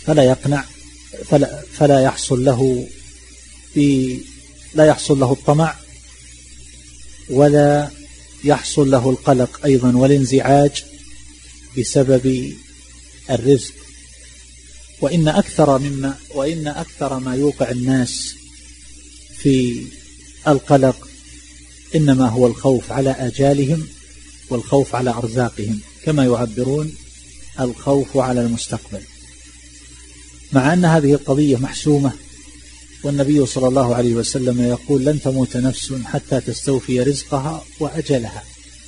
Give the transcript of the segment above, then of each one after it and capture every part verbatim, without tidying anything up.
فلا يقنع فلا, فلا يحصل له لا يحصل له الطمع، ولا يحصل له القلق أيضا والانزعاج بسبب الرزق. وإن أكثر مما وإن أكثر ما يوقع الناس في القلق إنما هو الخوف على آجالهم والخوف على أرزاقهم، كما يعبرون الخوف على المستقبل، مع أن هذه القضية محسومة. والنبي صلى الله عليه وسلم يقول: لن تموت نفس حتى تستوفي رزقها وأجلها،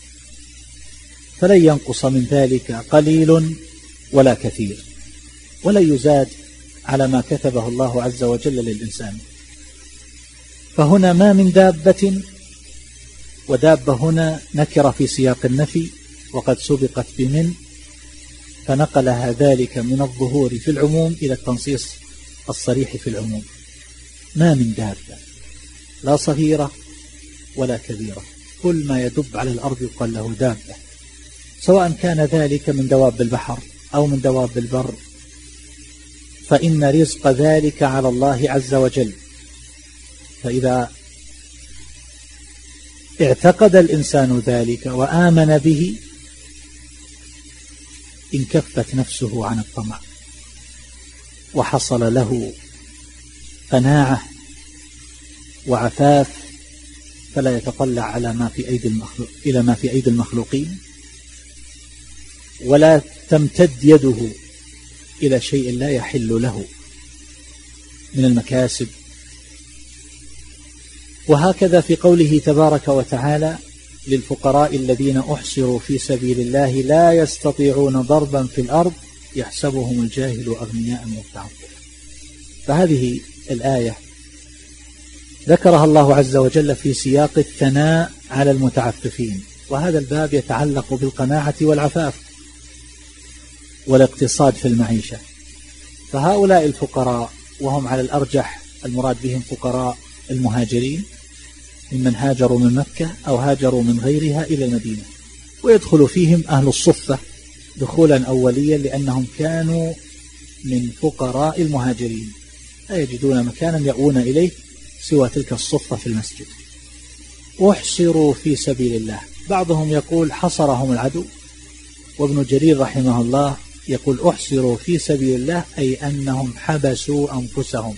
فلن ينقص من ذلك قليل ولا كثير، ولا يزاد على ما كتبه الله عز وجل للإنسان. فهنا ما من دابة، ودابة هنا نكرة في سياق النفي وقد سبقت بمن، فنقلها ذلك من الظهور في العموم إلى التنصيص الصريح في العموم. ما من دابة، لا صغيرة ولا كبيرة، كل ما يدب على الأرض يقال له دابة، سواء كان ذلك من دواب البحر أو من دواب البر، فإن رزق ذلك على الله عز وجل. فإذا اعتقد الإنسان ذلك وآمن به انكفت نفسه عن الطمع، وحصل له قناعة وعفاف، فلا يتطلع على ما في أيدي المخلوق إلى ما في أيدي المخلوقين، ولا تمتد يده إلى شيء لا يحل له من المكاسب. وهكذا في قوله تبارك وتعالى: للفقراء الذين أحصروا في سبيل الله لا يستطيعون ضربا في الأرض يحسبهم الجاهل أغنياء من التعفف. فهذه الآية ذكرها الله عز وجل في سياق الثناء على المتعففين، وهذا الباب يتعلق بالقناعة والعفاف والاقتصاد في المعيشة. فهؤلاء الفقراء، وهم على الأرجح المراد بهم فقراء المهاجرين ممن هاجروا من مكة أو هاجروا من غيرها إلى المدينة، ويدخل فيهم أهل الصفة دخولا أوليا، لأنهم كانوا من فقراء المهاجرين لا يجدون مكانا يأوون إليه سوى تلك الصفة في المسجد. أحصروا في سبيل الله، بعضهم يقول حصرهم العدو، وابن جرير رحمه الله يقول أحصروا في سبيل الله أي أنهم حبسوا أنفسهم،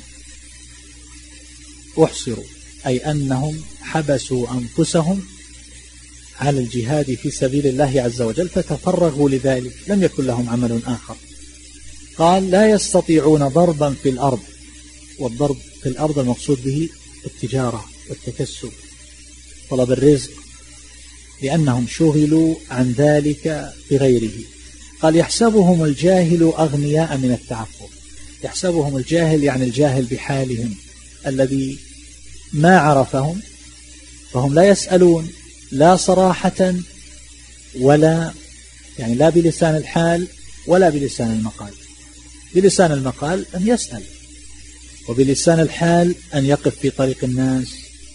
أحصروا أي أنهم حبسوا أنفسهم على الجهاد في سبيل الله عز وجل، فتفرغوا لذلك، لم يكن لهم عمل آخر. قال: لا يستطيعون ضربا في الأرض، والضرب في الأرض المقصود به التجارة والتكسب، طلب الرزق، لأنهم شغلوا عن ذلك بغيره. قال: يحسبهم الجاهل أغنياء من التعفف. يحسبهم الجاهل يعني الجاهل بحالهم الذي ما عرفهم، فهم لا يسألون لا صراحة ولا يعني لا بلسان الحال ولا بلسان المقال. بلسان المقال أن يسأل، وبلسان الحال أن يقف في طريق الناس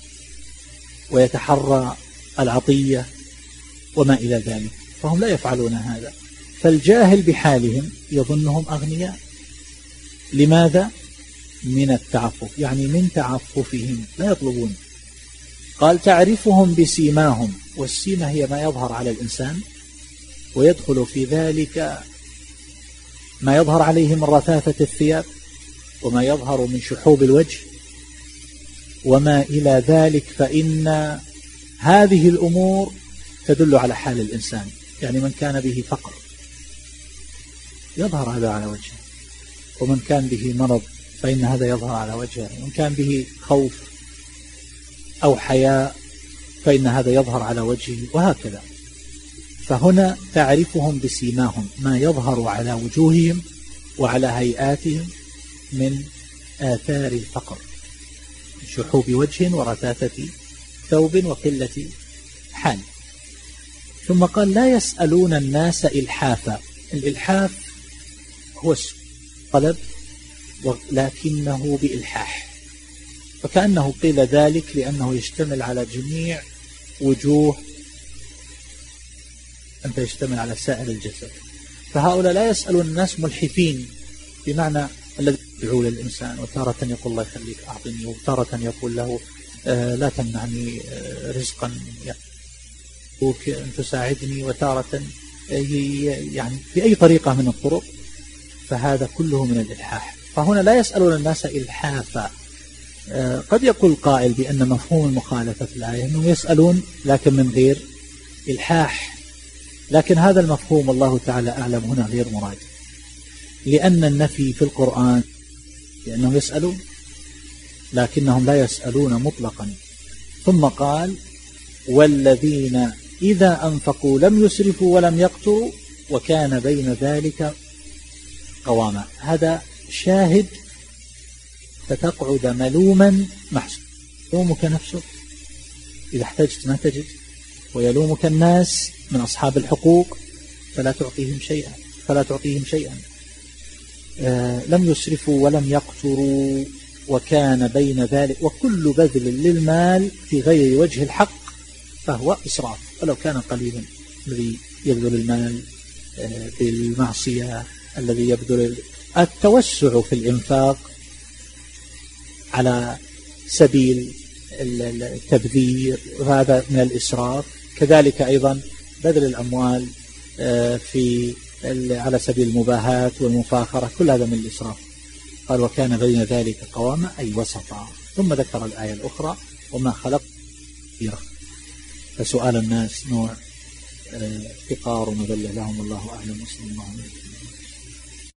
ويتحرى العطية وما إلى ذلك، فهم لا يفعلون هذا. فالجاهل بحالهم يظنهم أغنياء. لماذا؟ من التعفف، يعني من تعففهم لا يطلبون. قال: تعرفهم بسيماهم، والسيمة هي ما يظهر على الإنسان، ويدخل في ذلك ما يظهر عليه من رثاثة الثياب، وما يظهر من شحوب الوجه، وما إلى ذلك. فإن هذه الأمور تدل على حال الإنسان، يعني من كان به فقر يظهر هذا على وجهه، ومن كان به مرض فإن هذا يظهر على وجهه، ومن كان به خوف أو حياء فإن هذا يظهر على وجهه، وهكذا. فهنا تعرفهم بسيماهم، ما يظهر على وجوههم وعلى هيئاتهم من آثار الفقر، شحوب وجه ورثاثة ثوب وقلة حال. ثم قال: لا يسألون الناس إلحافا. الإلحاف هو الطلب لكنه بإلحاح، فكأنه قيل ذلك لأنه يشتمل على جميع وجوه، أنت يشتمل على سائر الجسد. فهؤلاء لا يسألون الناس ملحفين بمعنى الذي يدعو للإنسان، وتارة يقول الله يخليك أعطني، وتارة يقول له آه لا تمنعني آه رزقا يأتوك أن تساعدني، وتارة يعني بأي طريقة من الطرق، فهذا كله من الإلحاح. فهنا لا يسألون الناس إلحافا. آه قد يقول قائل بأن مفهوم المخالفة في الآية أنهم يسألون لكن من غير إلحاح، لكن هذا المفهوم الله تعالى أعلم هنا غير مراد، لأن النفي في القرآن لأنهم يسألون لكنهم لا يسألون مطلقا. ثم قال والذين إذا أنفقوا لم يسرفوا ولم يقتروا وكان بين ذلك قواما. هذا شاهد فتقعد ملوما محسوب. يلومك نفسك إذا احتجت ما تجد، ويلومك الناس من أصحاب الحقوق فلا تعطيهم شيئا فلا تعطيهم شيئا آه لم يسرفوا ولم يقتروا وكان بين ذلك. وكل بذل للمال في غير وجه الحق فهو إسراف ولو كان قليلا. الذي يبذل المال آه بالمعصية، الذي يبذل التوسع في الإنفاق على سبيل التبذير، هذا من الإسراف. كذلك أيضا بذل الأموال في على سبيل المباهاة والمفاخرة، كل هذا من الإسراف. قال وكان بين ذلك قواما أي وسطا. ثم ذكر الآية الأخرى وما خلق كثيرا. فسؤال الناس نوع افتقار ومذلة لهم، الله أعلم. وصلى الله عليه وسلم.